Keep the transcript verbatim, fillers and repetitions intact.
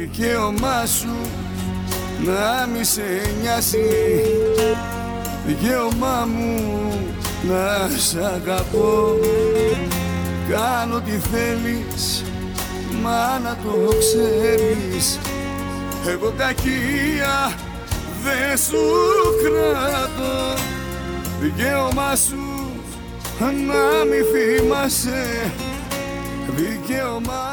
δικαίωμά σου να μη σε νοιάσει. Δικαίωμά μου να σ' αγαπώ. Κάνω τι θέλεις, μα να το ξέρεις. Εγώ κακία δεν σου κράτω. Δικαίωμά σου να μη θυμάσαι. Δικαίωμά